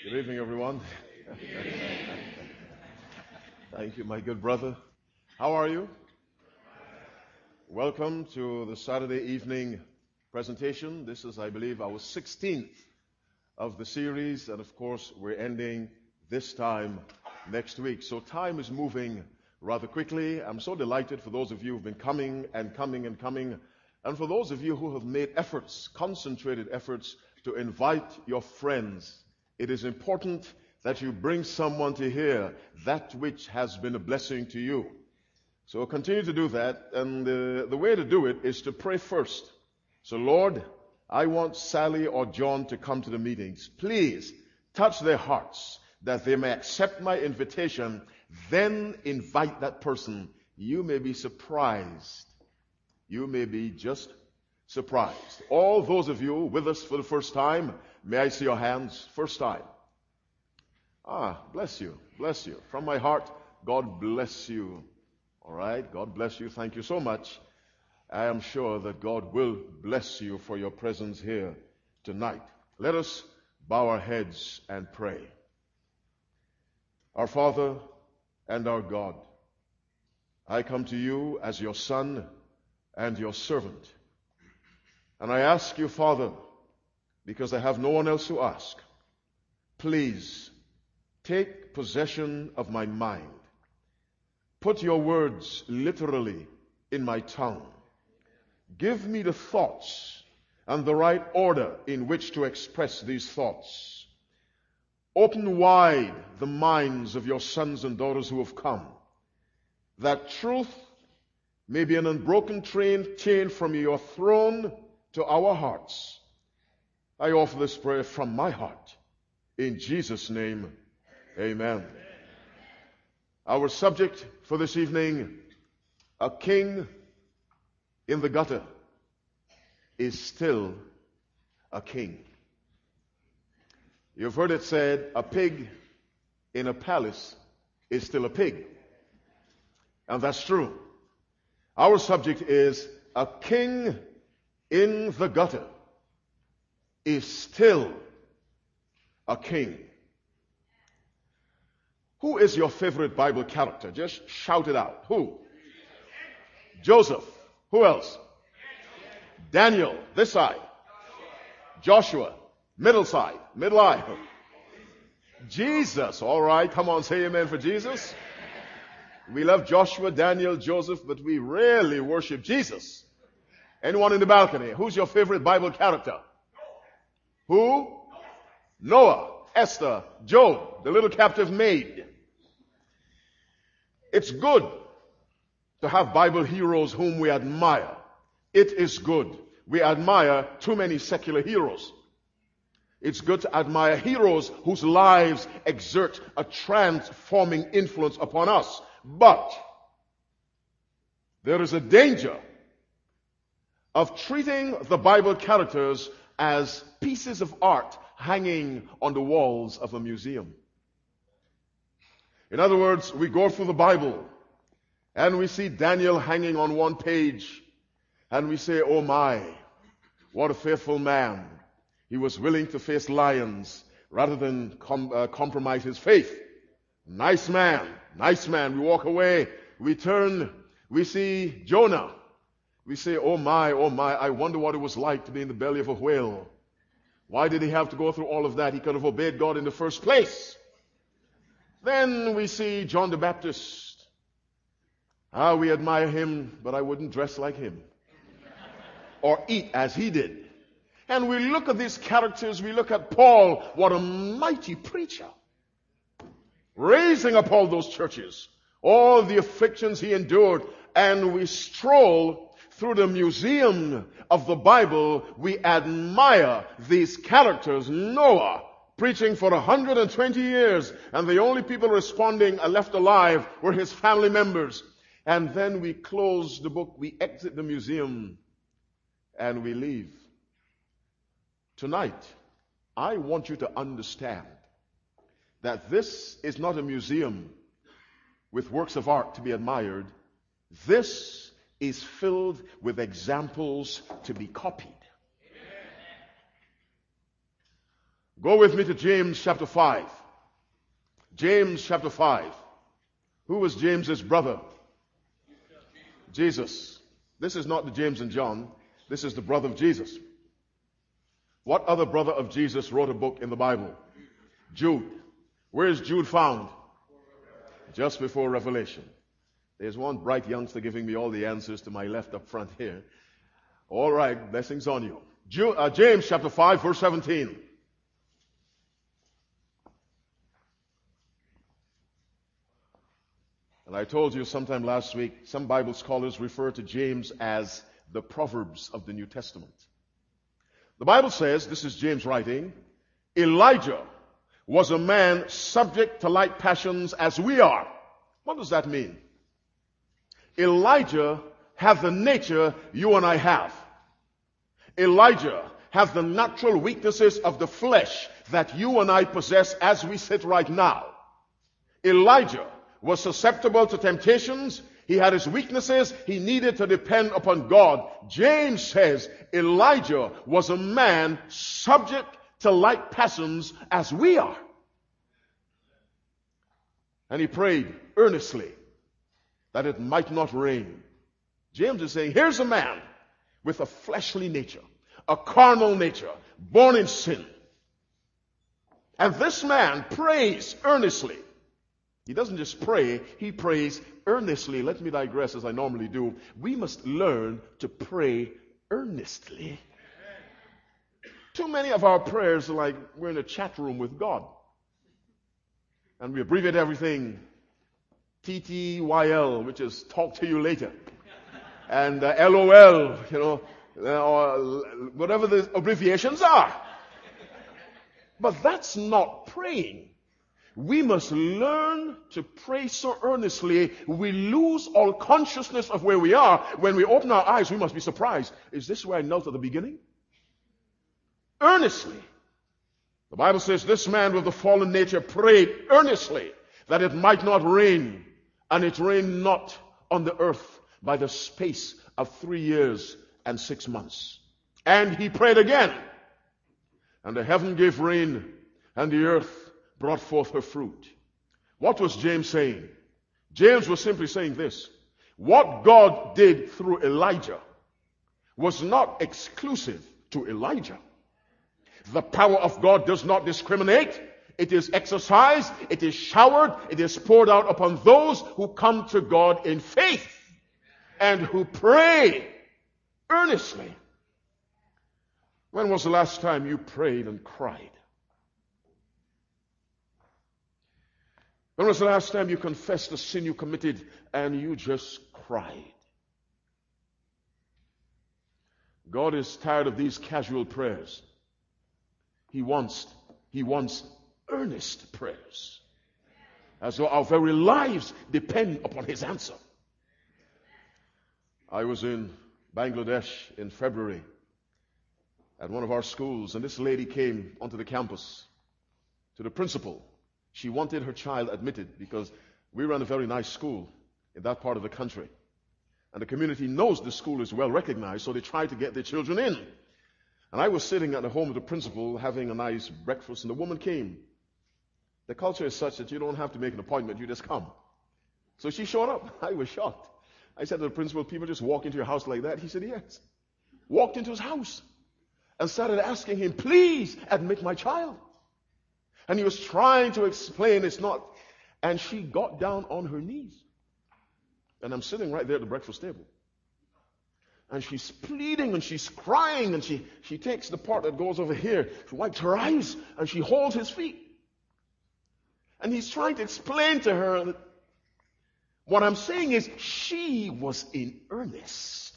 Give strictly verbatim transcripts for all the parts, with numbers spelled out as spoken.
Good evening, everyone. Thank you, my good brother. How are you? Welcome to the Saturday evening presentation. This is, I believe, our sixteenth of the series, and of course, we're ending this time next week. So time is moving rather quickly. I'm so delighted for those of you who've been coming and coming and coming, and for those of you who have made efforts, concentrated efforts, to invite your friends. It is important that you bring someone to hear that which has been a blessing to you. So continue to do that, and the, the way to do it is to pray first. So, Lord, I want Sally or John to come to the meetings. Please touch their hearts that they may accept my invitation, then invite that person. You may be surprised. You may be just surprised. All those of you with us for the first time, may I see your hands? First time. Ah, bless you. Bless you. From my heart, God bless you. All right? God bless you. Thank you so much. I am sure that God will bless you for your presence here tonight. Let us bow our heads and pray. Our Father and our God, I come to you as your son and your servant. And I ask you, Father, because I have no one else to ask, please take possession of my mind. Put your words literally in my tongue. Give me the thoughts and the right order in which to express these thoughts. Open wide the minds of your sons and daughters who have come, that truth may be an unbroken train, chain from your throne to our hearts. I offer this prayer from my heart. In Jesus' name, amen. Our subject for this evening, a king in the gutter is still a king. You've heard it said, a pig in a palace is still a pig. And that's true. Our subject is a king in the gutter is still a king. Who is your favorite Bible character? Just shout it out. Who? Joseph. Who else? Daniel. This side. Joshua. Middle side. Middle aisle. Jesus. All right. Come on, say amen for Jesus. We love Joshua, Daniel, Joseph, but we rarely worship Jesus. Anyone in the balcony? Who's your favorite Bible character? Who? Noah, Esther, Job, the little captive maid. It's good to have Bible heroes whom we admire. It is good. We admire too many secular heroes. It's good to admire heroes whose lives exert a transforming influence upon us. But there is a danger of treating the Bible characters as pieces of art hanging on the walls of a museum. In other words, we go through the Bible and we see Daniel hanging on one page and we say, oh my, what a faithful man. He was willing to face lions rather than com- uh, compromise his faith. Nice man, nice man. We walk away, we turn, we see Jonah. We say, oh my, oh my, I wonder what it was like to be in the belly of a whale. Why did he have to go through all of that? He could have obeyed God in the first place. Then we see John the Baptist. Ah, we admire him, but I wouldn't dress like him. Or eat as he did. And we look at these characters, we look at Paul, what a mighty preacher. Raising up all those churches, all the afflictions he endured, and we stroll through the museum of the Bible. We admire these characters. Noah, preaching for one hundred twenty years, and the only people responding and left alive were his family members. And then we close the book, we exit the museum, and we leave. Tonight, I want you to understand that this is not a museum with works of art to be admired. This is filled with examples to be copied. Go with me to James chapter five. James chapter five. Who was James's brother? Jesus. This is not the James and John. This is the brother of Jesus. What other brother of Jesus wrote a book in the Bible? Jude. Where is Jude found? Just before Revelation. There's one bright youngster giving me all the answers to my left up front here. All right, blessings on you. Jude, uh, James chapter five, verse seventeen. And I told you sometime last week, some Bible scholars refer to James as the Proverbs of the New Testament. The Bible says, this is James writing, Elijah was a man subject to like passions as we are. What does that mean? Elijah had the nature you and I have. Elijah has the natural weaknesses of the flesh that you and I possess as we sit right now. Elijah was susceptible to temptations. He had his weaknesses. He needed to depend upon God. James says Elijah was a man subject to like passions as we are. And he prayed earnestly that it might not rain. James is saying, here's a man with a fleshly nature, a carnal nature, born in sin. And this man prays earnestly. He doesn't just pray, he prays earnestly. Let me digress as I normally do. We must learn to pray earnestly. Too many of our prayers are like we're in a chat room with God. And we abbreviate everything T T Y L, which is talk to you later. And uh, L O L, you know, or whatever the abbreviations are. But that's not praying. We must learn to pray so earnestly, we lose all consciousness of where we are. When we open our eyes, we must be surprised. Is this where I knelt at the beginning? Earnestly. The Bible says this man with the fallen nature prayed earnestly that it might not rain, and it rained not on the earth by the space of three years and six months. And he prayed again, and the heaven gave rain, and the earth brought forth her fruit. What was James saying? James was simply saying this. What God did through Elijah was not exclusive to Elijah. The power of God does not discriminate. It is exercised, it is showered, it is poured out upon those who come to God in faith and who pray earnestly. When was the last time you prayed and cried? When was the last time you confessed the sin you committed and you just cried? God is tired of these casual prayers. He wants, he wants earnest prayers. As though our very lives depend upon his answer. I was in Bangladesh in February at one of our schools, and this lady came onto the campus to the principal. She wanted her child admitted because we run a very nice school in that part of the country. And the community knows the school is well recognized, so they try to get their children in. And I was sitting at the home of the principal having a nice breakfast, and the woman came. The culture is such that you don't have to make an appointment, you just come. So she showed up. I was shocked. I said to the principal, people just walk into your house like that? He said, yes. Walked into his house and started asking him, please admit my child. And he was trying to explain it's not. And she got down on her knees. And I'm sitting right there at the breakfast table. And she's pleading and she's crying, and she, she takes the part that goes over here. She wipes her eyes and she holds his feet. And he's trying to explain to her that what I'm saying is she was in earnest.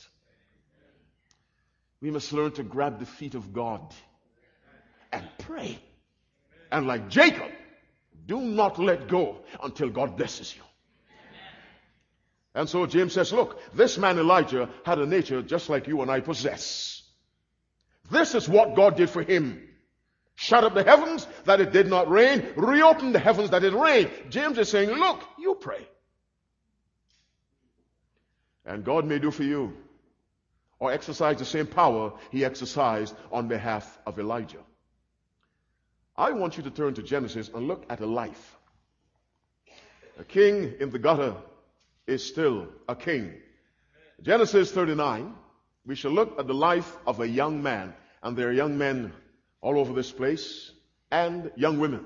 We must learn to grab the feet of God and pray. And like Jacob, do not let go until God blesses you. And so James says, look, this man Elijah had a nature just like you and I possess. This is what God did for him. Shut up the heavens that it did not rain. Reopen the heavens that it rained. James is saying, look, you pray. And God may do for you, or exercise the same power he exercised on behalf of Elijah. I want you to turn to Genesis and look at a life. A king in the gutter is still a king. Genesis thirty-nine, we shall look at the life of a young man. And there are young men all over this place and young women.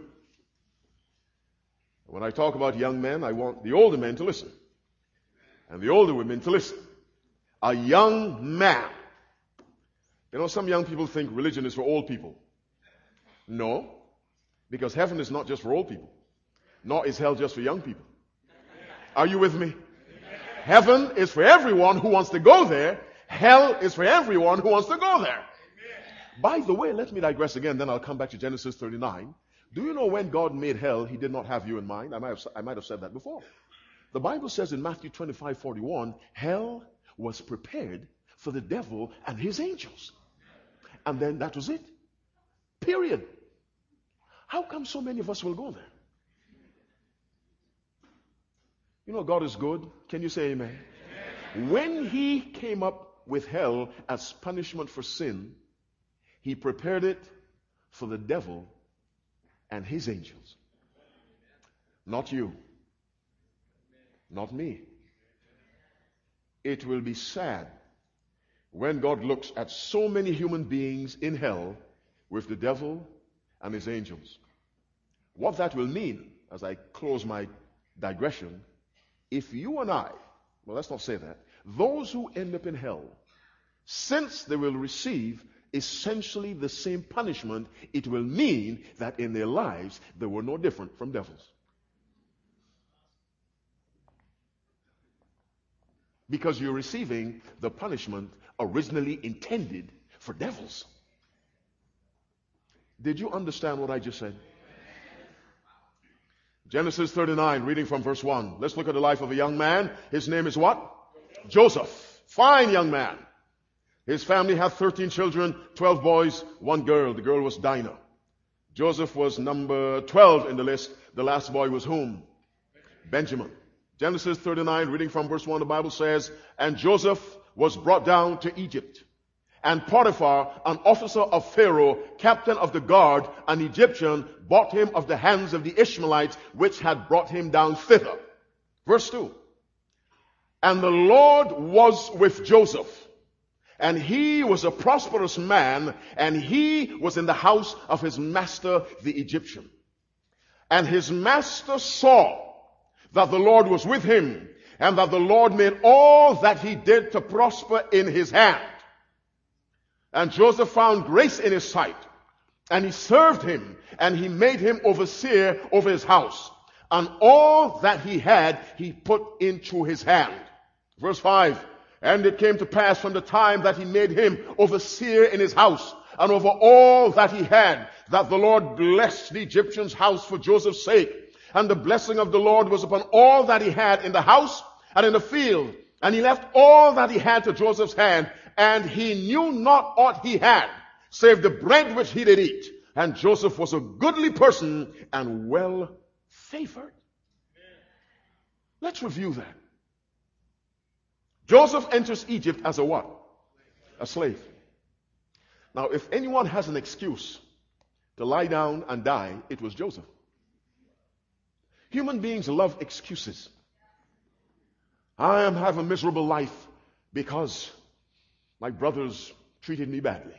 When I talk about young men, I want the older men to listen and the older women to listen. A young man. You know, some young people think religion is for old people. No, because heaven is not just for old people, nor is hell just for young people. Are you with me? Heaven is for everyone who wants to go there. Hell is for everyone who wants to go there. By the way, let me digress again, then I'll come back to Genesis thirty-nine. Do you know when God made hell, he did not have you in mind? I might have, I might have said that before. The Bible says in Matthew twenty-five forty-one, hell was prepared for the devil and his angels. And then that was it. Period. How come so many of us will go there? You know, God is good. Can you say amen? Amen. When he came up with hell as punishment for sin, he prepared it for the devil and his angels. Not you. Not me. It will be sad when God looks at so many human beings in hell with the devil and his angels. What that will mean, as I close my digression, if you and I, well, let's not say that, those who end up in hell, since they will receive essentially the same punishment, it will mean that in their lives they were no different from devils. Because you're receiving the punishment originally intended for devils. Did you understand what I just said? Genesis thirty-nine, reading from verse one. Let's look at the life of a young man. His name is what? Joseph. Fine young man. His family had thirteen children, twelve boys, one girl. The girl was Dinah. Joseph was number twelve in the list. The last boy was whom? Benjamin. Genesis thirty-nine, reading from verse one, the Bible says, and Joseph was brought down to Egypt. And Potiphar, an officer of Pharaoh, captain of the guard, an Egyptian, bought him of the hands of the Ishmaelites, which had brought him down thither. Verse two. And the Lord was with Joseph, and he was a prosperous man, and he was in the house of his master, the Egyptian. And his master saw that the Lord was with him, and that the Lord made all that he did to prosper in his hand. And Joseph found grace in his sight, and he served him, and he made him overseer over his house. And all that he had, he put into his hand. Verse five. And it came to pass from the time that he made him overseer in his house, and over all that he had, that the Lord blessed the Egyptian's house for Joseph's sake. And the blessing of the Lord was upon all that he had in the house and in the field. And he left all that he had to Joseph's hand, and he knew not aught he had, save the bread which he did eat. And Joseph was a goodly person and well favored. Let's review that. Joseph enters Egypt as a what? A slave. Now, if anyone has an excuse to lie down and die, it was Joseph. Human beings love excuses. I am have a miserable life because my brothers treated me badly.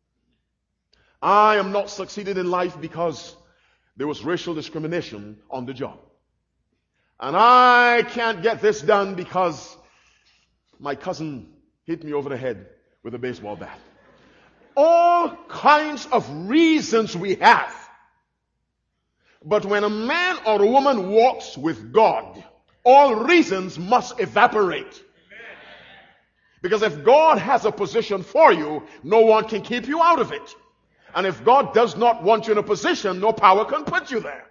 I am not succeeded in life because there was racial discrimination on the job. And I can't get this done because my cousin hit me over the head with a baseball bat. All kinds of reasons we have. But when a man or a woman walks with God, all reasons must evaporate. Because if God has a position for you, no one can keep you out of it. And if God does not want you in a position, no power can put you there.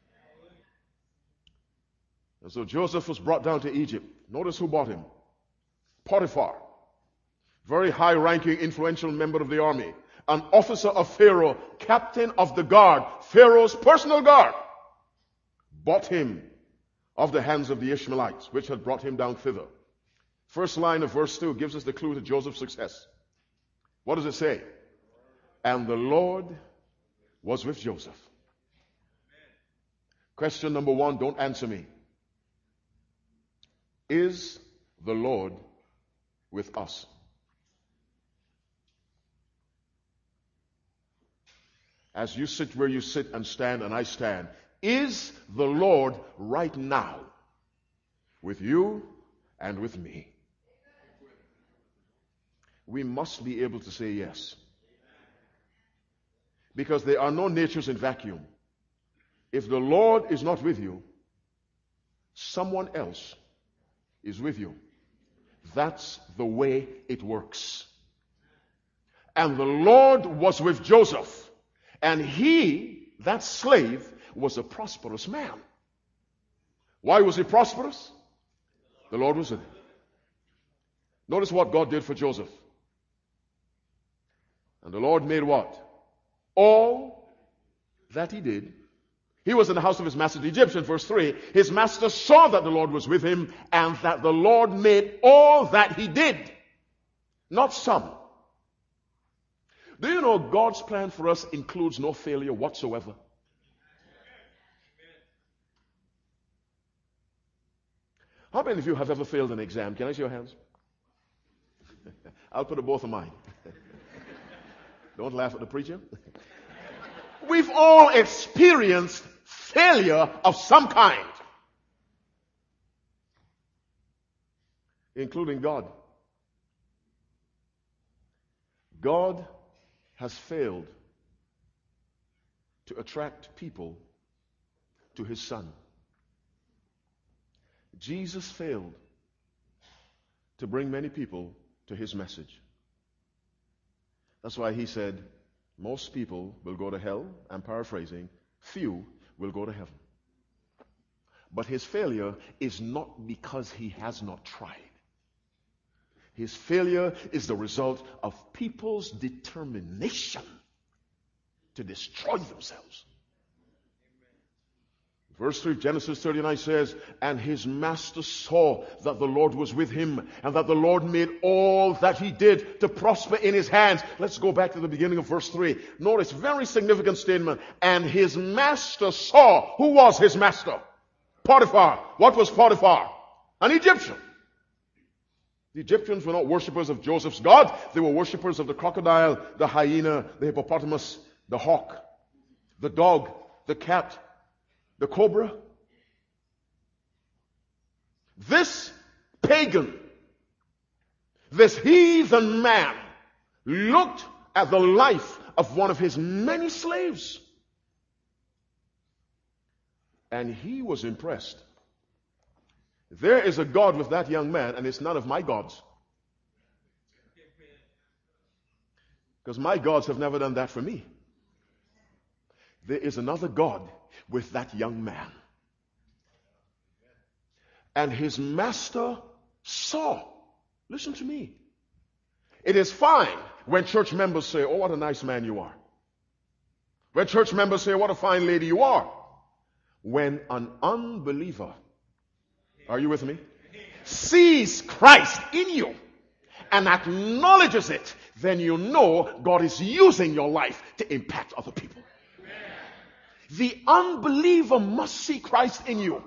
And so Joseph was brought down to Egypt. Notice who bought him. Potiphar. Very high-ranking, influential member of the army. An officer of Pharaoh, captain of the guard, Pharaoh's personal guard, bought him of the hands of the Ishmaelites, which had brought him down thither. First line of verse two gives us the clue to Joseph's success. What does it say? And the Lord was with Joseph. Question number one, don't answer me. Is the Lord with us? As you sit where you sit and stand and I stand, is the Lord right now with you and with me? We must be able to say yes. Because there are no natures in vacuum. If the Lord is not with you, someone else is with you. That's the way it works. And the Lord was with Joseph. And he, that slave, was a prosperous man. Why was he prosperous? The Lord was with him. Notice what God did for Joseph. And the Lord made what? All that he did. He was in the house of his master the Egyptian, verse three. His master saw that the Lord was with him and that the Lord made all that he did. Not some. Do you know God's plan for us includes no failure whatsoever? How many of you have ever failed an exam? Can I see your hands? I'll put it both of mine. Don't laugh at the preacher. We've all experienced failure of some kind, including God. God has failed to attract people to his Son. Jesus failed to bring many people to his message. That's why he said, most people will go to hell. I'm paraphrasing. Few will go to heaven. But his failure is not because he has not tried. His failure is the result of people's determination to destroy themselves. Verse three of Genesis thirty-nine says, and his master saw that the Lord was with him and that the Lord made all that he did to prosper in his hands. Let's go back to the beginning of verse three. Notice, very significant statement. And his master saw. Who was his master? Potiphar. What was Potiphar? An Egyptian. The Egyptians were not worshippers of Joseph's God. They were worshippers of the crocodile, the hyena, the hippopotamus, the hawk, the dog, the cat, the cobra. This pagan, this heathen man looked at the life of one of his many slaves. And he was impressed. There is a God with that young man, and it's none of my gods. Because my gods have never done that for me. There is another God with that young man. And his master saw. Listen to me. It is fine when church members say, oh, what a nice man you are. When church members say, what a fine lady you are. When an unbeliever, are you with me, sees Christ in you and acknowledges it, then you know God is using your life to impact other people. The unbeliever must see Christ in you.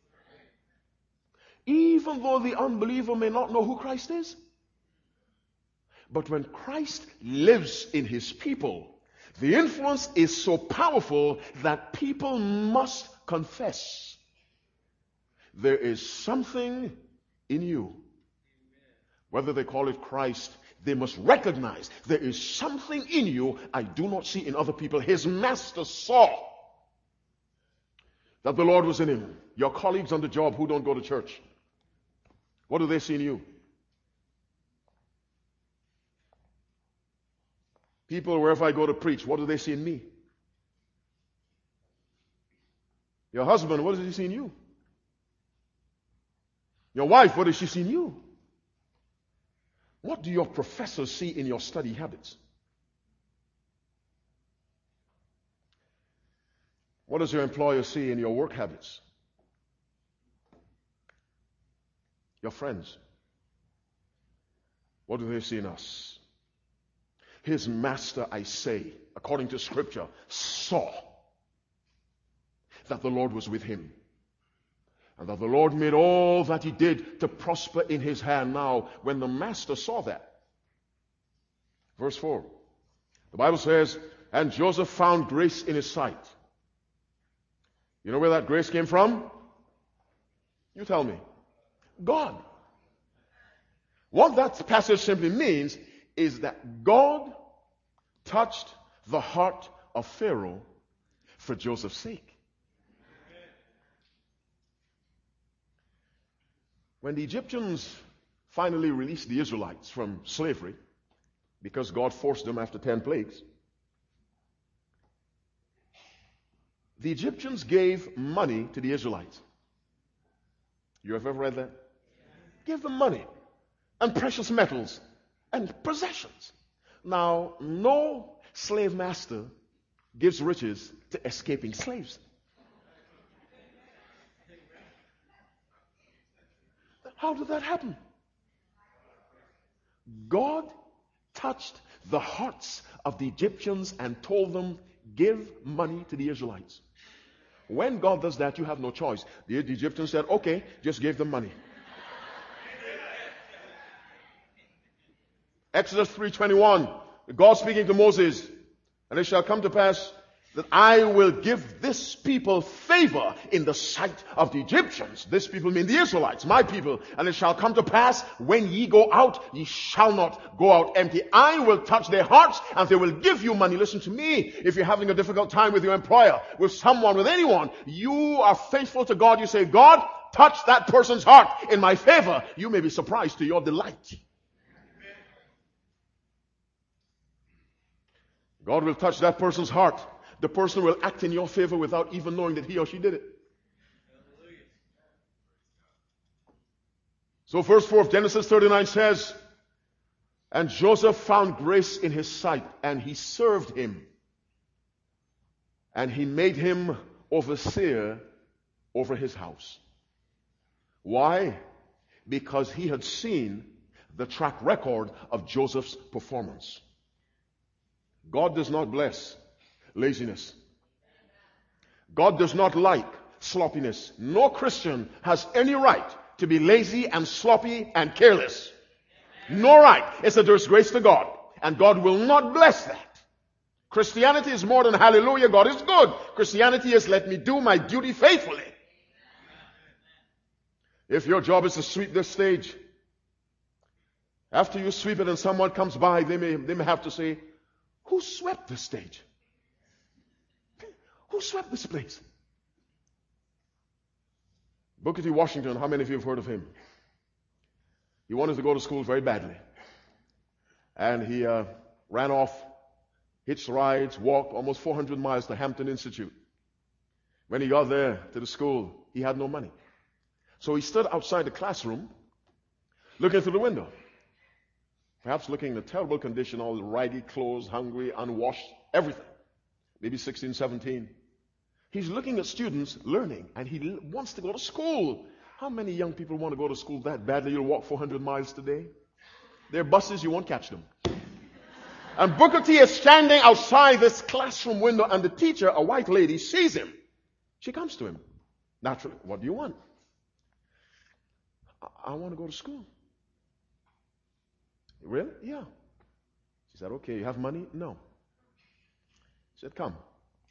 Even though the unbeliever may not know who Christ is. But when Christ lives in his people, the influence is so powerful that people must confess. There is something in you. Whether they call it Christ, they must recognize there is something in you I do not see in other people. His master saw that the Lord was in him. Your colleagues on the job who don't go to church, what do they see in you? People, wherever I go to preach, what do they see in me? Your husband, what does he see in you? Your wife, what does she see in you? What do your professors see in your study habits? What does your employer see in your work habits? Your friends, what do they see in us? His master, I say, according to Scripture, saw. that the Lord was with him, and that the Lord made all that he did to prosper in his hand. Now, when the master saw that, verse four, the Bible says, and Joseph found grace in his sight. You know where that grace came from? You tell me. God. What that passage simply means is that God touched the heart of Pharaoh for Joseph's sake. When the Egyptians finally released the Israelites from slavery, because God forced them after ten plagues, the Egyptians gave money to the Israelites. You have ever read that? Give them money and precious metals and possessions. Now, no slave master gives riches to escaping slaves. How did that happen? God touched the hearts of the Egyptians and told them, give money to the Israelites. When God does that, you have no choice. The, the Egyptians said, okay, just give them money. Exodus three twenty-one, God speaking to Moses, and it shall come to pass that I will give this people favor in the sight of the Egyptians. This people mean the Israelites, my people. And it shall come to pass, when ye go out, ye shall not go out empty. I will touch their hearts, and they will give you money. Listen to me. If you're having a difficult time with your employer, with someone, with anyone, you are faithful to God. You say, God, touch that person's heart in my favor. You may be surprised to your delight. God will touch that person's heart. The person will act in your favor without even knowing that he or she did it. So verse four of Genesis thirty-nine says, and Joseph found grace in his sight, and he served him. And he made him overseer over his house. Why? Because he had seen the track record of Joseph's performance. God does not bless laziness. God does not like sloppiness. No Christian has any right to be lazy and sloppy and careless. No right. It's a disgrace to God. And God will not bless that. Christianity is more than hallelujah, God is good. Christianity is let me do my duty faithfully. If your job is to sweep this stage, after you sweep it and someone comes by, they may, they may have to say, who swept this stage? Who swept this place? Booker T. Washington, how many of you have heard of him? He wanted to go to school very badly. And he uh, ran off, hitched rides, walked almost four hundred miles to Hampton Institute. When he got there to the school, he had no money. So he stood outside the classroom, looking through the window. Perhaps looking in a terrible condition, all raggedy clothes, hungry, unwashed, everything. Maybe sixteen, seventeen. He's looking at students learning, and he wants to go to school. How many young people want to go to school that badly you'll walk four hundred miles today? There are buses, you won't catch them. And Booker T is standing outside this classroom window, and the teacher, a white lady, sees him. She comes to him. Naturally, what do you want? I, I want to go to school. Really? Yeah. She said, okay, you have money? No. She said, come.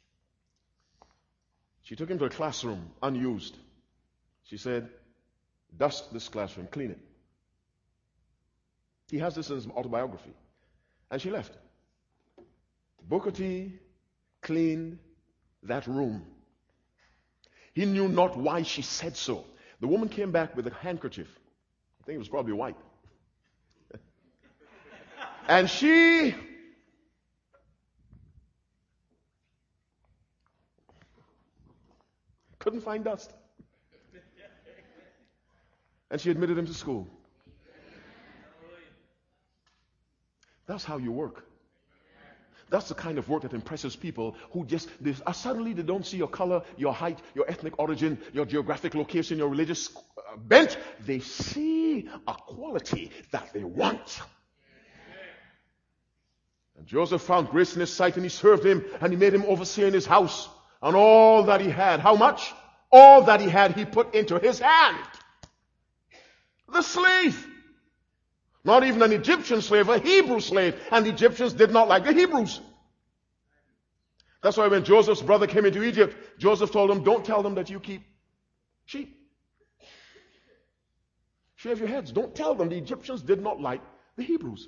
She took him to a classroom, unused. She said, dust this classroom, clean it. He has this in his autobiography. And she left. Booker T cleaned that room. He knew not why she said so. The woman came back with a handkerchief. I think it was probably white. And she couldn't find dust. And she admitted him to school. That's how you work. That's the kind of work that impresses people who just, they, uh, suddenly they don't see your color, your height, your ethnic origin, your geographic location, your religious uh, bent. They see a quality that they want. And Joseph found grace in his sight, and he served him, and he made him overseer in his house. and all that he had. How much? All that he had he put into his hand. The slave. Not even an Egyptian slave, a Hebrew slave. And the Egyptians did not like the Hebrews. That's why when Joseph's brother came into Egypt, Joseph told him, don't tell them that you keep sheep. Shave your heads. Don't tell them. The Egyptians did not like the Hebrews.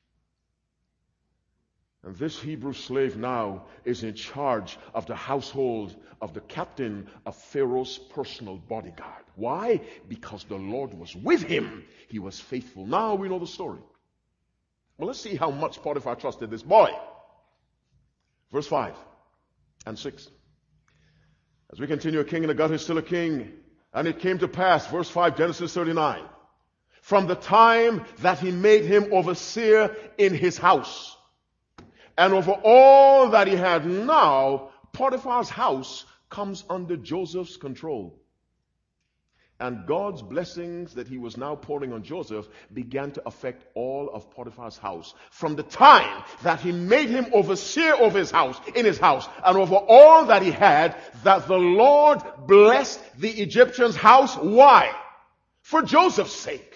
And this Hebrew slave now is in charge of the household of the captain of Pharaoh's personal bodyguard. Why? Because the Lord was with him. He was faithful. Now we know the story. Well, let's see how much Potiphar trusted this boy. Verse five and six. As we continue, a king in a gut is still a king. And it came to pass, verse five, Genesis thirty-nine, from the time that he made him overseer in his house, and over all that he had. Now, Potiphar's house comes under Joseph's control. And God's blessings that he was now pouring on Joseph began to affect all of Potiphar's house. From the time that he made him overseer of his house, in his house, and over all that he had, that the Lord blessed the Egyptian's house. Why? For Joseph's sake.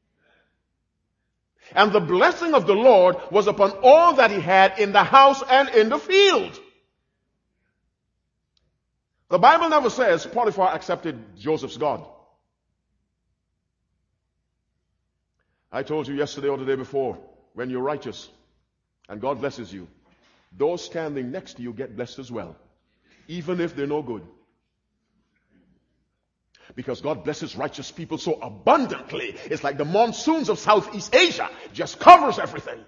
And the blessing of the Lord was upon all that he had in the house and in the field. The Bible never says Potiphar accepted Joseph's God. I told you yesterday or the day before, when you're righteous and God blesses you, those standing next to you get blessed as well, even if they're no good. Because God blesses righteous people so abundantly. It's like the monsoons of Southeast Asia. Just covers everything.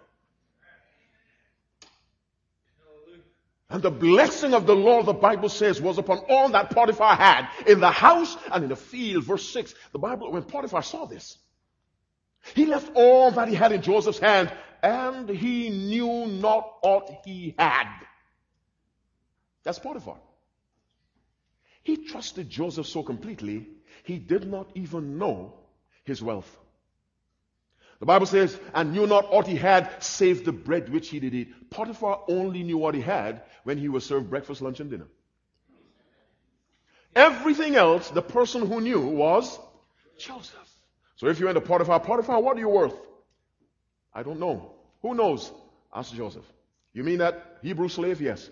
And the blessing of the Lord, the Bible says, was upon all that Potiphar had in the house and in the field. Verse six, the Bible, when Potiphar saw this, he left all that he had in Joseph's hand, and he knew not aught he had. That's Potiphar. He trusted Joseph so completely, he did not even know his wealth. The Bible says, and knew not aught he had, save the bread which he did eat. Potiphar only knew what he had when he was served breakfast, lunch, and dinner. Everything else, the person who knew was Joseph. So if you went to Potiphar, Potiphar, what are you worth? I don't know. Who knows? Ask Joseph. You mean that Hebrew slave? Yes.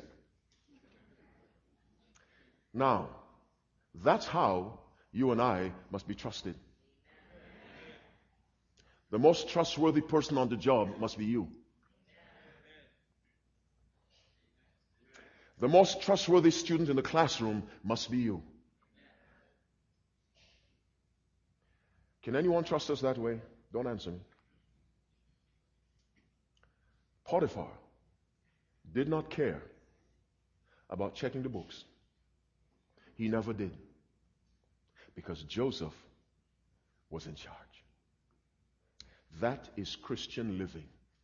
Now, that's how you and I must be trusted. The most trustworthy person on the job must be you. The most trustworthy student in the classroom must be you. Can anyone trust us that way? Don't answer me. Potiphar did not care about checking the books. He never did. Because Joseph was in charge. That is Christian living.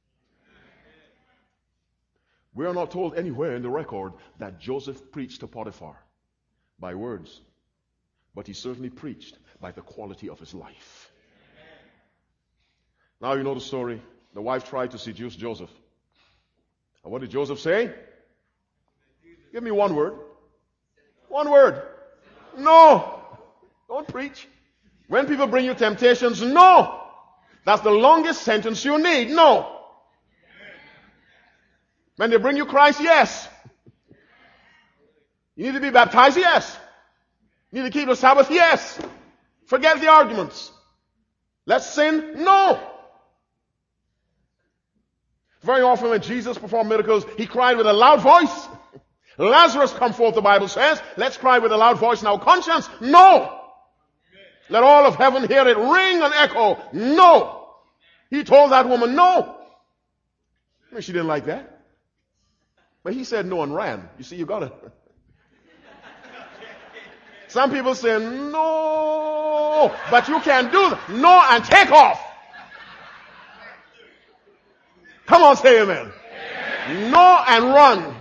We are not told anywhere in the record that Joseph preached to Potiphar by words, but he certainly preached by the quality of his life. Now you know the story. The wife tried to seduce Joseph. And what did Joseph say? Give me one word. One word. No. Don't preach. When people bring you temptations, no. That's the longest sentence you need. No. When they bring you Christ, yes. You need to be baptized, yes. You need to keep the Sabbath, yes. Forget the arguments. Let's sin, no. Very often when Jesus performed miracles, he cried with a loud voice. Lazarus come forth, the Bible says. Let's cry with a loud voice in our conscience. No. Let all of heaven hear it ring and echo. No. He told that woman no. I mean, she didn't like that. But he said no and ran. You see, you gotta. Some people say no, but you can't do that. No and take off. Come on, say amen. Amen. No and run.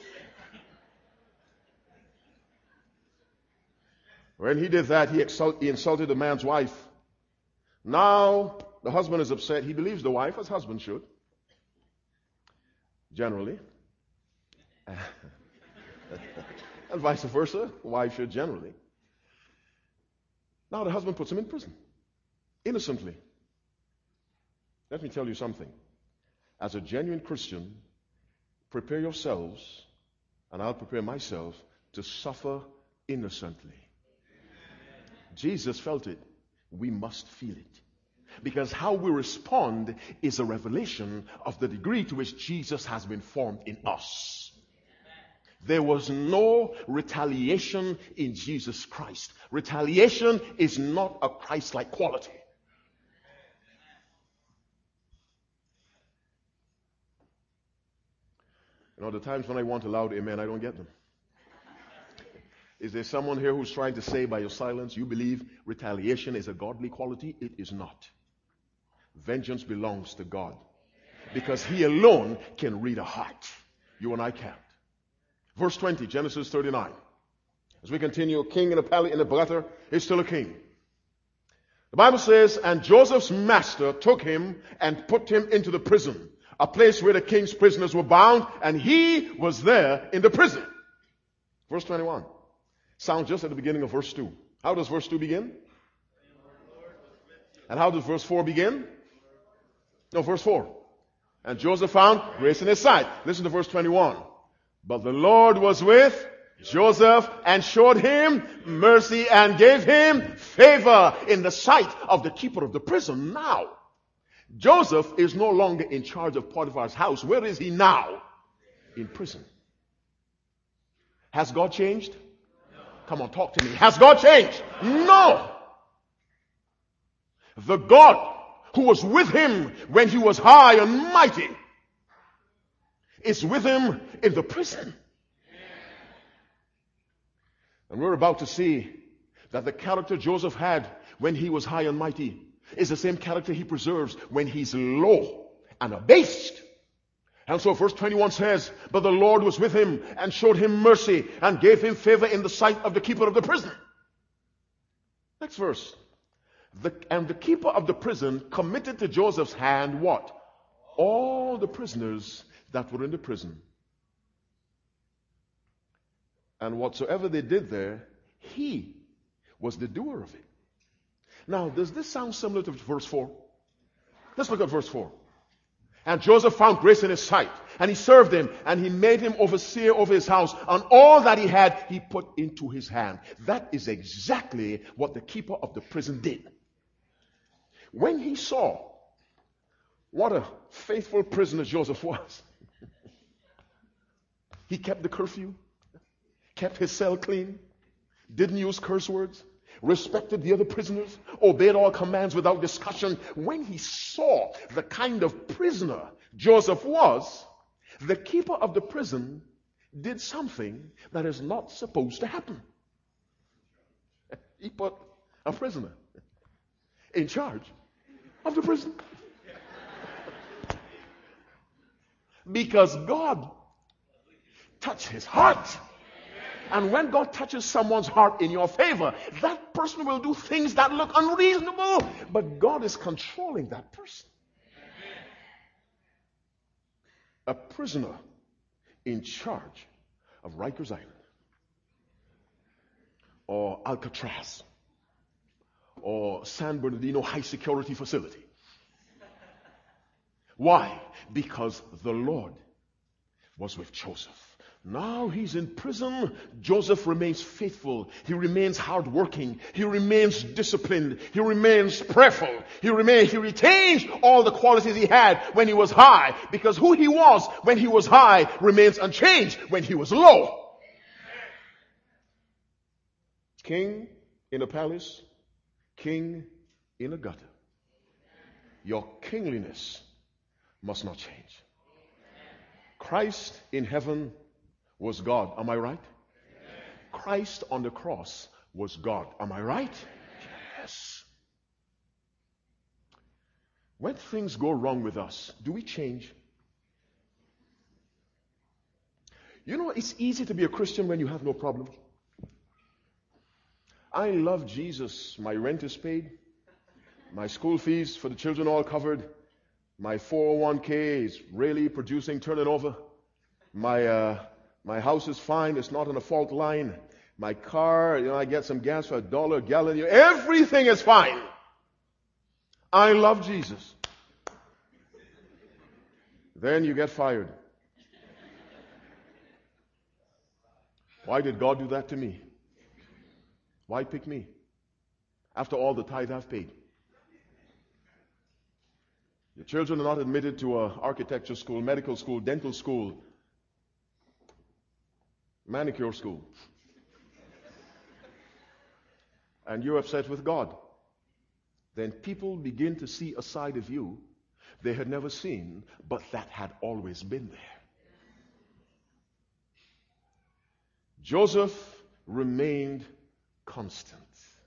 When he did that, he, exult, he insulted the man's wife. Now, the husband is upset. He believes the wife, as husband should. Generally. And vice versa, wives should generally. Now the husband puts him in prison, innocently. Let me tell you something. As a genuine Christian, prepare yourselves, and I'll prepare myself to suffer innocently. Jesus felt it. We must feel it. Because how we respond is a revelation of the degree to which Jesus has been formed in us. There was no retaliation in Jesus Christ. Retaliation is not a Christ-like quality. You know, the times when I want a loud amen, I don't get them. Is there someone here who's trying to say by your silence you believe retaliation is a godly quality? It is not. Vengeance belongs to God. Because He alone can read a heart. You and I can't. Verse twenty, Genesis thirty-nine. As we continue, a king in a palace in a butter is still a king. The Bible says, and Joseph's master took him and put him into the prison, a place where the king's prisoners were bound, and he was there in the prison. Verse twenty-one. Sounds just at the beginning of verse two. How does verse two begin? And how does verse four begin? No, verse four. And Joseph found grace in his sight. Listen to verse twenty-one. But the Lord was with Joseph and showed him mercy and gave him favor in the sight of the keeper of the prison. Now, Joseph is no longer in charge of Potiphar's house. Where is he now? In prison. Has God changed? No. Come on, talk to me. Has God changed? No. The God who was with him when he was high and mighty is with him in the prison. And we're about to see that the character Joseph had when he was high and mighty is the same character he preserves when he's low and abased. And so verse twenty-one says, but the Lord was with him and showed him mercy and gave him favor in the sight of the keeper of the prison. Next verse. The, and the keeper of the prison committed to Joseph's hand what? All the prisoners that were in the prison. And whatsoever they did there, he was the doer of it. Now, does this sound similar to verse four? Let's look at verse four. And Joseph found grace in his sight, and he served him, and he made him overseer over his house, and all that he had he put into his hand. That is exactly what the keeper of the prison did. When he saw what a faithful prisoner Joseph was, he kept the curfew, kept his cell clean, didn't use curse words, respected the other prisoners, obeyed all commands without discussion. When he saw the kind of prisoner Joseph was, the keeper of the prison did something that is not supposed to happen. He put a prisoner in charge of the prison. Because God touched his heart. And when God touches someone's heart in your favor, that person will do things that look unreasonable. But God is controlling that person. A prisoner in charge of Rikers Island or Alcatraz or San Bernardino High Security Facility. Why? Because the Lord was with Joseph. Now he's in prison. Joseph remains faithful. He remains hardworking. He remains disciplined. He remains prayerful. He remains, he retains all the qualities he had when he was high, because who he was when he was high remains unchanged when he was low. King in a palace, king in a gutter. Your kingliness must not change. Christ in heaven was God. Am I right? Christ on the cross was God. Am I right? Yes. When things go wrong with us, do we change? You know, it's easy to be a Christian when you have no problem. I love Jesus. My rent is paid. My school fees for the children all covered. My four oh one k is really producing, turning over. My uh, My house is fine. It's not on a fault line. My car, you know, I get some gas for a dollar a gallon. Everything is fine. I love Jesus. Then you get fired. Why did God do that to me? Why pick me? After all the tithe I've paid. Your children are not admitted to an architecture school, medical school, dental school, manicure school. And you're upset with God. Then people begin to see a side of you they had never seen, but that had always been there. Joseph remained constant.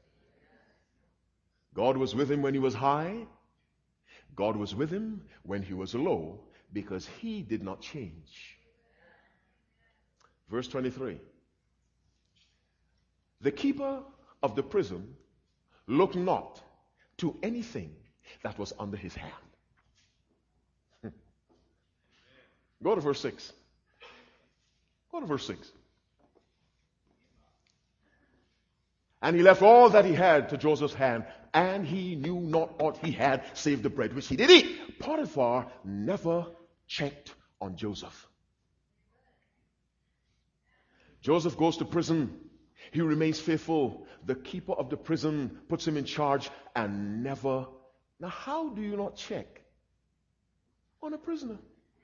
God was with him when he was high. God was with him when he was low, because he did not change. Verse twenty-three. The keeper of the prison looked not to anything that was under his hand. Go to verse six. Go to verse six. And he left all that he had to Joseph's hand, and he knew not aught he had save the bread which he did eat. Potiphar never checked on Joseph. Joseph goes to prison. He remains faithful. The keeper of the prison puts him in charge and never. Now, how do you not check on a prisoner?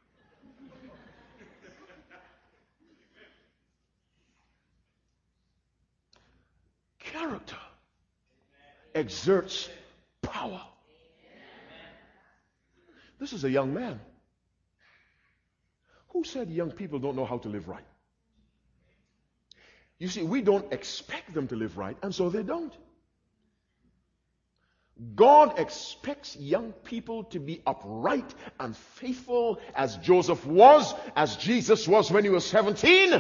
Character exerts power. This is a young man. Who said young people don't know how to live right? You see, we don't expect them to live right, and so they don't. God expects young people to be upright and faithful, as Joseph was, as Jesus was when he was seventeen.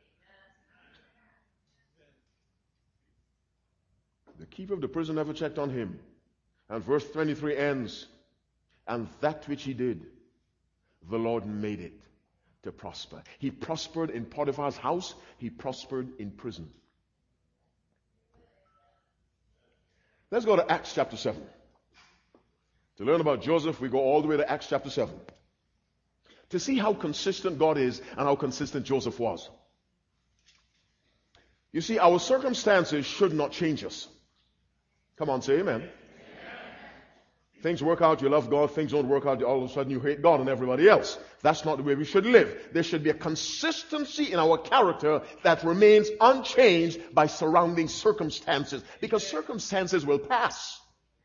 The keeper of the prison never checked on him. And verse twenty-three ends, and that which he did, the Lord made it to prosper. He prospered in Potiphar's house. He prospered in prison. Let's go to Acts chapter seven. To learn about Joseph, we go all the way to Acts chapter seven. To see how consistent God is and how consistent Joseph was. You see, our circumstances should not change us. Come on, say amen. Amen. Things work out, you love God. Things don't work out, all of a sudden you hate God and everybody else. That's not the way we should live. There should be a consistency in our character that remains unchanged by surrounding circumstances, because circumstances will pass.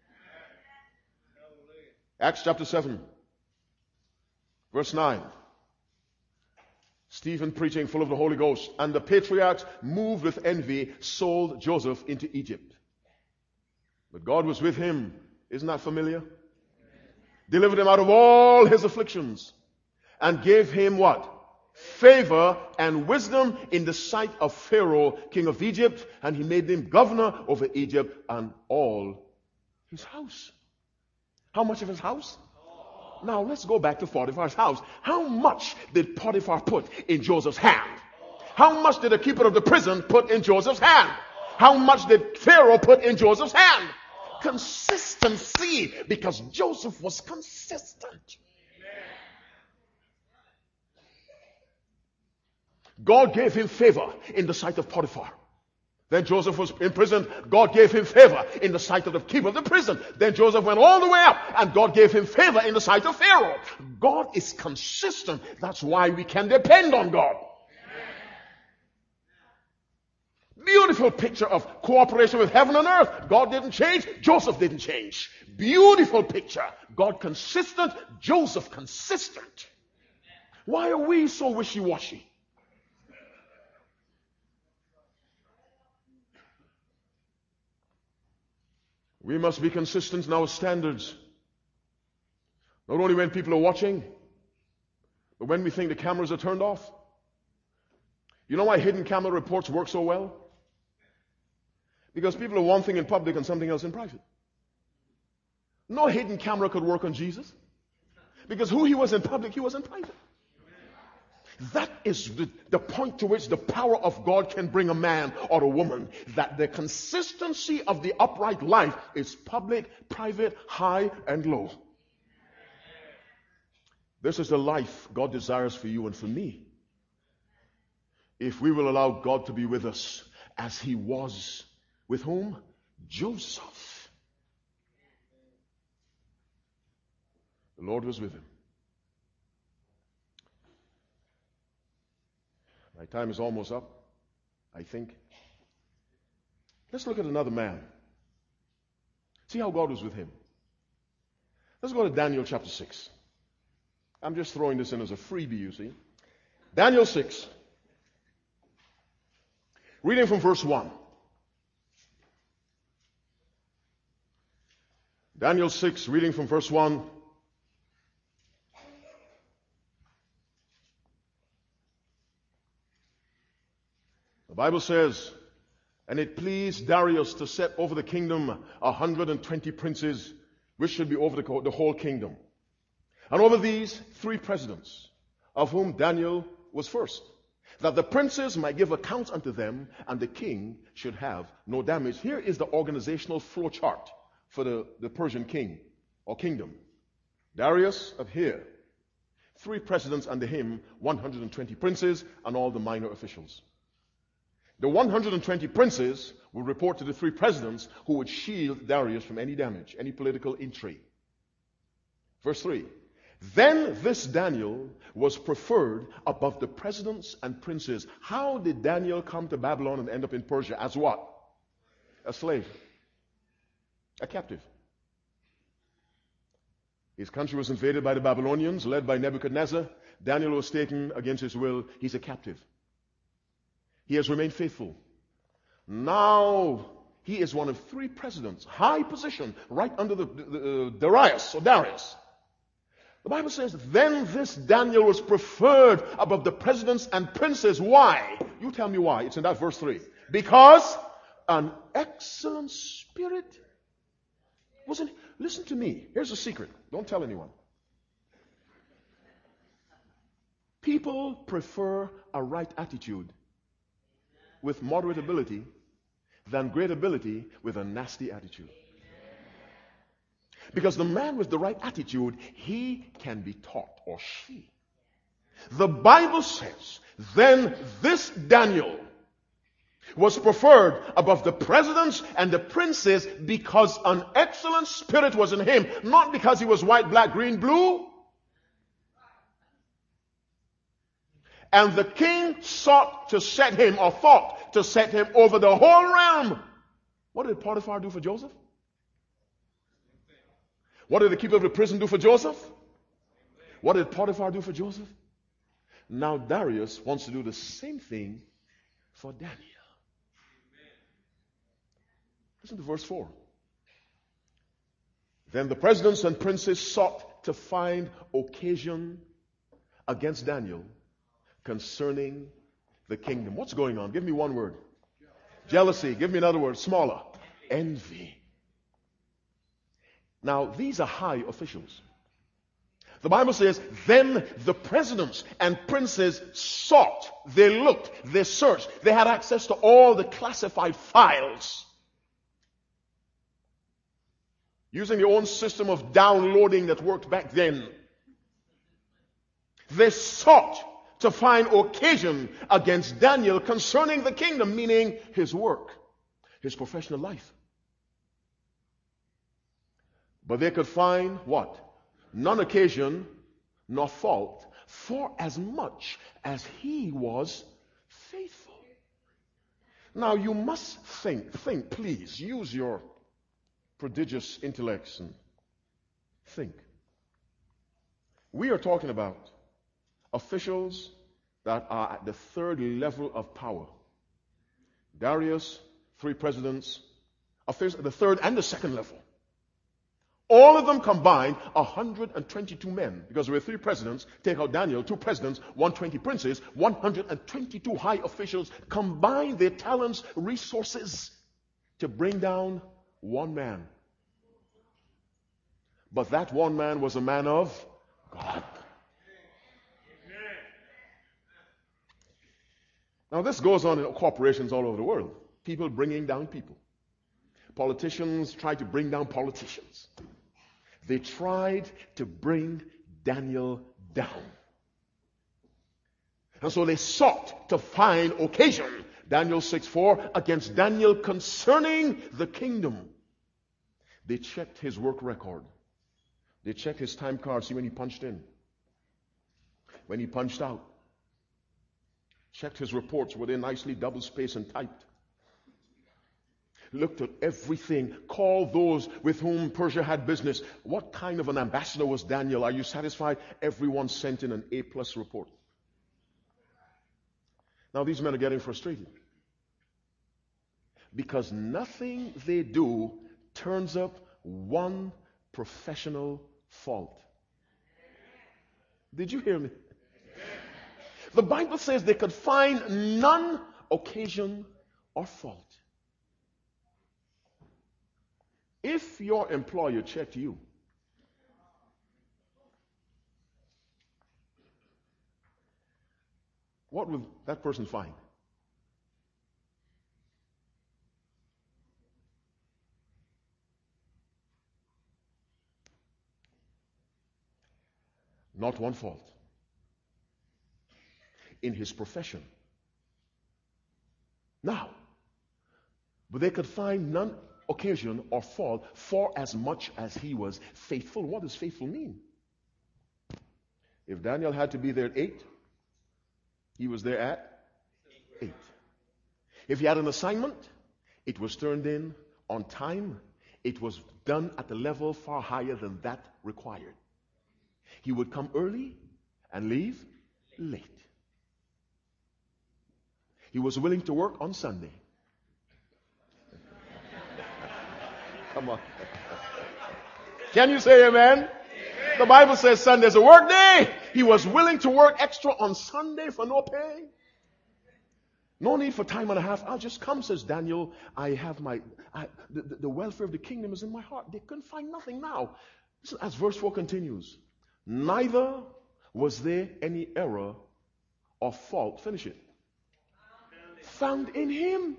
Acts chapter seven, verse nine. Stephen preaching full of the Holy Ghost. And the patriarchs, moved with envy, sold Joseph into Egypt. But God was with him. Isn't that familiar? Delivered him out of all his afflictions. And gave him what? Favor and wisdom in the sight of Pharaoh, king of Egypt. And he made him governor over Egypt and all his house. How much of his house? Now let's go back to Potiphar's house. How much did Potiphar put in Joseph's hand? How much did the keeper of the prison put in Joseph's hand? How much did Pharaoh put in Joseph's hand? Consistency, because Joseph was consistent. God gave him favor in the sight of Potiphar. Then Joseph was in prison. God gave him favor in the sight of the keeper of the prison. Then Joseph went all the way up, and God gave him favor in the sight of Pharaoh. God is consistent. That's why we can depend on God. Beautiful picture of cooperation with heaven and earth. God didn't change. Joseph didn't change. Beautiful picture. God consistent. Joseph consistent. Why are we so wishy-washy? We must be consistent in our standards. Not only when people are watching, but when we think the cameras are turned off. You know why hidden camera reports work so well? Because people are one thing in public and something else in private. No hidden camera could work on Jesus. Because who he was in public, he was in private. That is the, the point to which the power of God can bring a man or a woman. That the consistency of the upright life is public, private, high, and low. This is the life God desires for you and for me. If we will allow God to be with us as he was with whom? Joseph. The Lord was with him. My time is almost up, I think. Let's look at another man. See how God was with him. Let's go to Daniel chapter six. I'm just throwing this in as a freebie, you see. Daniel six. Reading from verse one. Daniel six, reading from verse one. The Bible says, and it pleased Darius to set over the kingdom a hundred and twenty princes, which should be over the, the whole kingdom. And over these three presidents, of whom Daniel was first, that the princes might give accounts unto them, and the king should have no damage. Here is the organizational flow chart for the, the Persian king or kingdom. Darius of here, three presidents under him, one hundred twenty princes, and all the minor officials. The one hundred twenty princes would report to the three presidents who would shield Darius from any damage, any political intrigue. Verse three. Then this Daniel was preferred above the presidents and princes. How did Daniel come to Babylon and end up in Persia? As what? A slave. A captive. His country was invaded by the Babylonians, led by Nebuchadnezzar. Daniel was taken against his will. He's a captive. He has remained faithful. Now, he is one of three presidents, high position, right under the, the, the Darius or Darius. The Bible says, then this Daniel was preferred above the presidents and princes. Why? You tell me why. It's in that verse three. Because an excellent spirit was in. Listen to me. Here's a secret. Don't tell anyone. People prefer a right attitude with moderate ability than great ability with a nasty attitude. Because the man with the right attitude, he can be taught, or she. The Bible says, then this Daniel was preferred above the presidents and the princes because an excellent spirit was in him, not because he was white, black, green, blue. And the king sought to set him, or thought to set him over the whole realm. What did Potiphar do for Joseph? What did the keeper of the prison do for Joseph? What did Potiphar do for Joseph? Now Darius wants to do the same thing for Daniel. Listen to verse four. Then the presidents and princes sought to find occasion against Daniel concerning the kingdom. What's going on? Give me one word. Jealousy. Give me another word. Smaller. Envy. Now, these are high officials. The Bible says, then the presidents and princes sought, they looked, they searched, they had access to all the classified files. Using their own system of downloading that worked back then. They sought to find occasion against Daniel concerning the kingdom, meaning his work, his professional life. But they could find what? None occasion nor fault, for as much as he was faithful. Now you must think, think, please, use your prodigious intellects and think. We are talking about officials that are at the third level of power. Darius, three presidents, affairs at the third and the second level. All of them combined, one hundred twenty-two men. Because there were three presidents, take out Daniel, two presidents, one hundred twenty princes, one hundred twenty-two high officials combined their talents, resources to bring down one man. But that one man was a man of God. Now this goes on in corporations all over the world. People bringing down people. Politicians try to bring down politicians. They tried to bring Daniel down. And so they sought to find occasion, Daniel six four, against Daniel concerning the kingdom. They checked his work record. They checked his time card, see when he punched in, when he punched out. Checked his reports, were they nicely double-spaced and typed. Looked at everything, called those with whom Persia had business. What kind of an ambassador was Daniel? Are you satisfied? Everyone sent in an A-plus report. Now these men are getting frustrated because nothing they do turns up one professional fault. Did you hear me? The Bible says they could find none occasion or fault. If your employer checked you, what would that person find? Not one fault in his profession. Now, but they could find none occasion or fault for as much as he was faithful. What does faithful mean? If Daniel had to be there at eight, he was there at eight. If he had an assignment, it was turned in on time. It was done at a level far higher than that required. He would come early and leave late. He was willing to work on Sunday. Come on. Can you say amen? Amen? The Bible says Sunday's a work day. He was willing to work extra on Sunday for no pay. No need for time and a half. I'll just come, says Daniel. I have my, I, the, the, the welfare of the kingdom is in my heart. They couldn't find nothing now. Listen, as verse four continues. Neither was there any error or fault. Finish it. Found in him.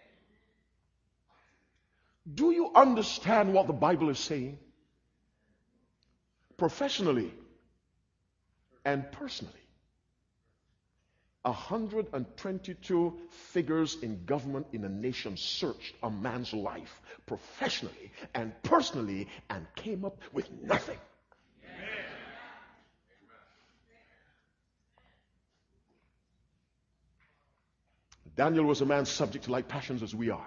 Do you understand what the Bible is saying? Professionally and personally, one hundred twenty-two figures in government in a nation searched a man's life professionally and personally and came up with nothing. Daniel was a man subject to like passions as we are.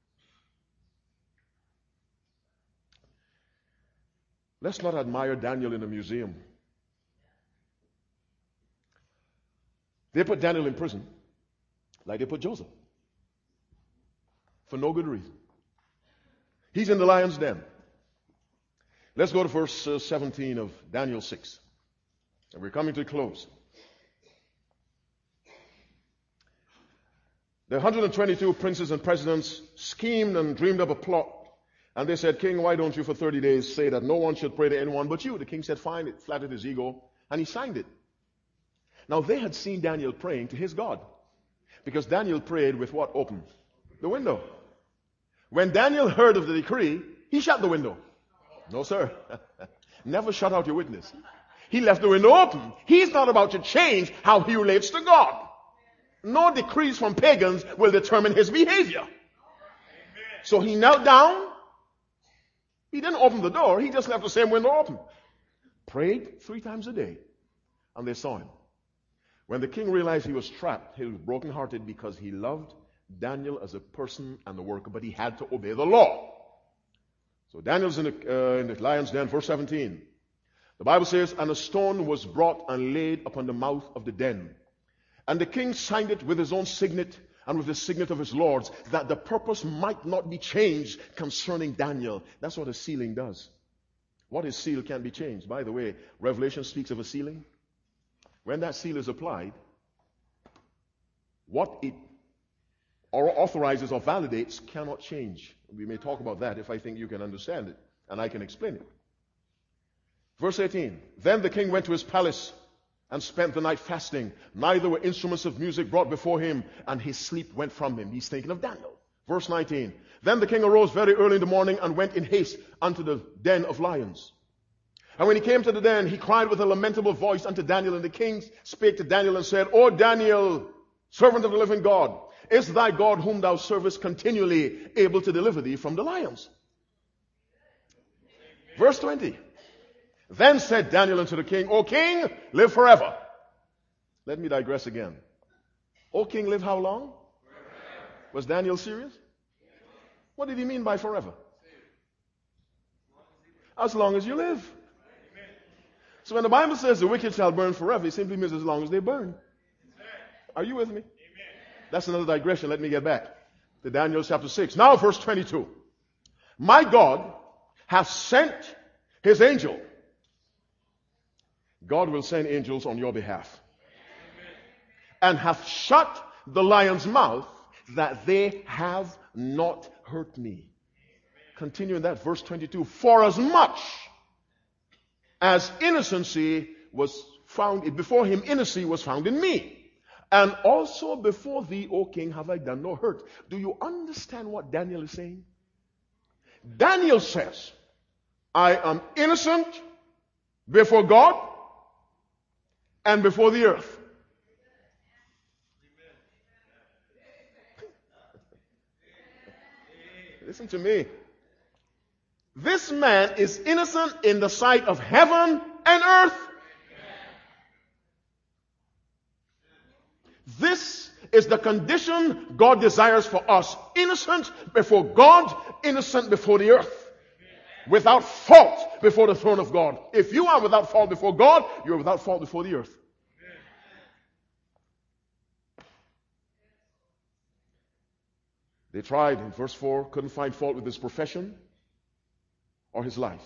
Let's not admire Daniel in a museum. They put Daniel in prison like they put Joseph for no good reason. He's in the lion's den. Let's go to verse uh, seventeen of Daniel six. And we're coming to a close. The one hundred twenty-two princes and presidents schemed and dreamed up a plot. And they said, King, why don't you for thirty days say that no one should pray to anyone but you? The king said, fine. It flattered his ego. And he signed it. Now they had seen Daniel praying to his God. Because Daniel prayed with what open? The window. When Daniel heard of the decree, he shut the window. No, sir. Never shut out your witness. He left the window open. He's not about to change how he relates to God. No decrees from pagans will determine his behavior. So he knelt down. He didn't open the door. He just left the same window open. Prayed three times a day. And they saw him. When the king realized he was trapped, he was brokenhearted because he loved Daniel as a person and a worker, but he had to obey the law. So Daniel's in the, uh, in the lion's den, verse seventeen. The Bible says, and a stone was brought and laid upon the mouth of the den. And the king signed it with his own signet and with the signet of his lords, that the purpose might not be changed concerning Daniel. That's what a sealing does. What is sealed can't be changed. By the way, Revelation speaks of a sealing. When that seal is applied, what it or authorizes or validates cannot change. We may talk about that if I think you can understand it, and I can explain it. Verse eighteen, then the king went to his palace and spent the night fasting. Neither were instruments of music brought before him, and his sleep went from him. He's thinking of Daniel. Verse nineteen. Then the king arose very early in the morning and went in haste unto the den of lions. And when he came to the den, he cried with a lamentable voice unto Daniel. And the king spake to Daniel and said, O Daniel, servant of the living God, is thy God whom thou servest continually able to deliver thee from the lions? Verse twenty. Then said Daniel unto the king, O king, live forever. Let me digress again. O king, live how long? Forever. Was Daniel serious? What did he mean by forever? As long as you live. So when the Bible says the wicked shall burn forever, it simply means as long as they burn. Are you with me? That's another digression. Let me get back to Daniel chapter six. Now verse twenty-two. My God hath sent his angel. God will send angels on your behalf. And hath shut the lion's mouth that they have not hurt me. Continue in that verse twenty-two. For as much as innocency was found, before him innocency was found in me. And also before thee, O king, have I done no hurt. Do you understand what Daniel is saying? Daniel says, I am innocent before God and before the earth. Listen to me. This man is innocent in the sight of heaven and earth. This is the condition God desires for us. Innocent before God, innocent before the earth. Without fault before the throne of God. If you are without fault before God, you're without fault before the earth. They tried in verse four, couldn't find fault with his profession or his life.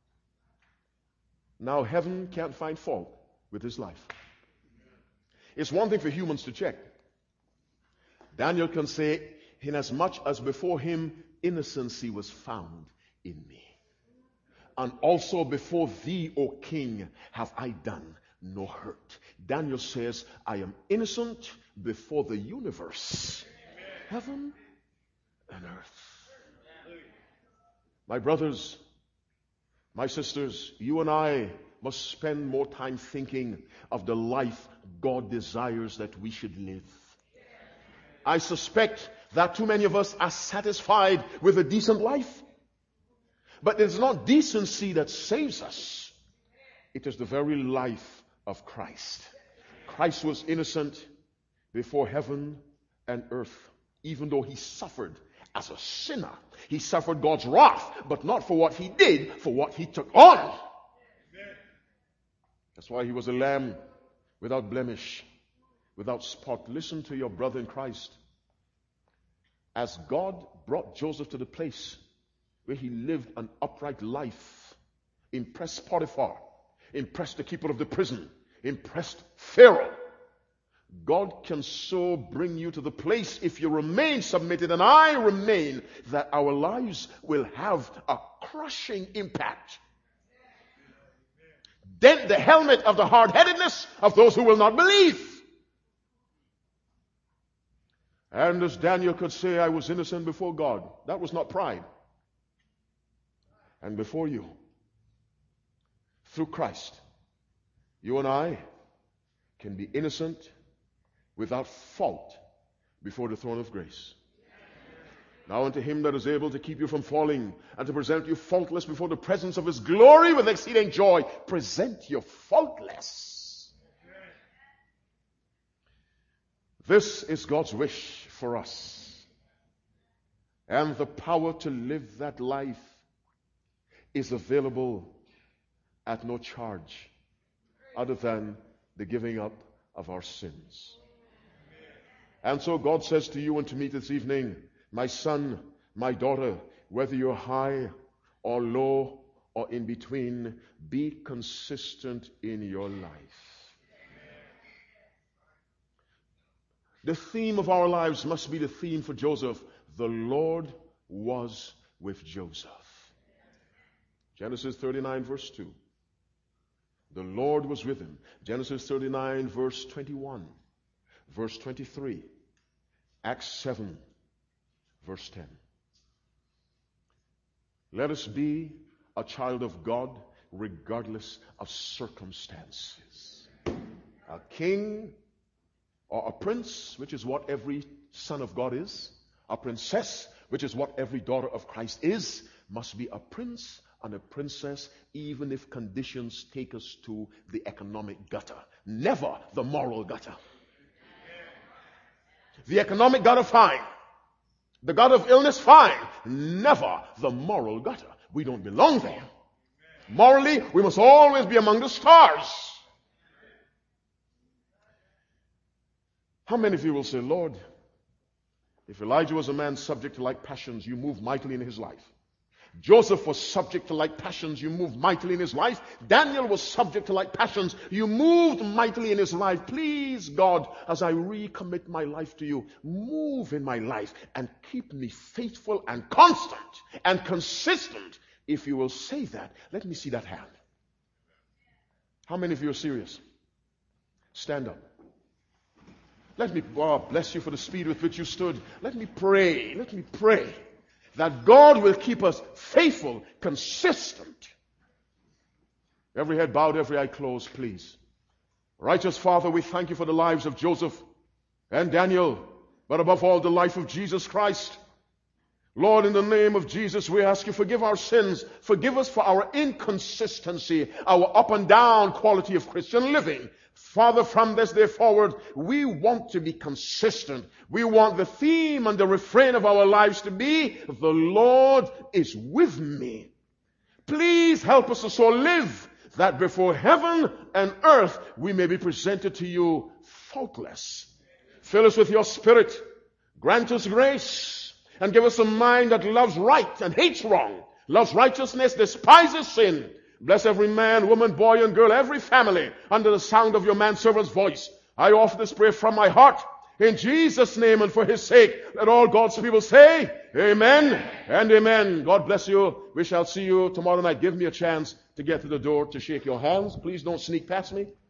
Now heaven can't find fault with his life. It's one thing for humans to check. Daniel can say, inasmuch as before him innocency was found in me. And also before thee, O king, have I done no hurt. Daniel says, I am innocent before the universe. Heaven and earth. My brothers, my sisters, you and I must spend more time thinking of the life God desires that we should live. I suspect that too many of us are satisfied with a decent life. But it's not decency that saves us. It is the very life of Christ. Christ was innocent before heaven and earth, even though he suffered as a sinner. He suffered God's wrath, but not for what he did, for what he took on. That's why he was a lamb without blemish, without spot. Listen to your brother in Christ. As God brought Joseph to the place where he lived an upright life, impressed Potiphar, impressed the keeper of the prison, impressed Pharaoh, God can so bring you to the place, if you remain submitted and I remain, that our lives will have a crushing impact. Then the helmet of the hard-headedness of those who will not believe. And as Daniel could say, I was innocent before God. That was not pride. And before you, through Christ, you and I can be innocent without fault before the throne of grace. Now unto him that is able to keep you from falling and to present you faultless before the presence of his glory with exceeding joy. Present you faultless. This is God's wish for us. And the power to live that life is available at no charge other than the giving up of our sins. And so God says to you and to me this evening, my son, my daughter, whether you're high or low or in between, be consistent in your life. The theme of our lives must be the theme for Joseph. The Lord was with Joseph. Genesis thirty-nine verse two. The Lord was with him. Genesis thirty-nine, verse twenty-one, verse twenty-three, Acts seven, verse ten. Let us be a child of God regardless of circumstances. A king or a prince, which is what every son of God is, a princess, which is what every daughter of Christ is, must be a prince and a princess, even if conditions take us to the economic gutter. Never the moral gutter. The economic gutter, fine. The gutter of illness, fine. Never the moral gutter. We don't belong there. Morally, we must always be among the stars. How many of you will say, Lord, if Elijah was a man subject to like passions, you moved mightily in his life. Joseph was subject to like passions, you moved mightily in his life. Daniel was subject to like passions, you moved mightily in his life. Please, God, as I recommit my life to you, move in my life and keep me faithful and constant and consistent. If you will say that, let me see that hand. How many of you are serious? Stand up. Let me, oh, bless you for the speed with which you stood. Let me pray, let me pray that God will keep us faithful, consistent. Every head bowed, every eye closed, please. Righteous Father, we thank you for the lives of Joseph and Daniel, but above all, the life of Jesus Christ. Lord, in the name of Jesus, we ask you, forgive our sins. Forgive us for our inconsistency, our up and down quality of Christian living. Father, from this day forward, we want to be consistent. We want the theme and the refrain of our lives to be, the Lord is with me. Please help us to so live that before heaven and earth we may be presented to you faultless. Fill us with your Spirit. Grant us grace and give us a mind that loves right and hates wrong, loves righteousness, despises sin. Bless every man, woman, boy, and girl, every family under the sound of your manservant's voice. I offer this prayer from my heart in Jesus' name and for his sake. Let all God's people say amen and amen. God bless you. We shall see you tomorrow night. Give me a chance to get to the door to shake your hands. Please don't sneak past me.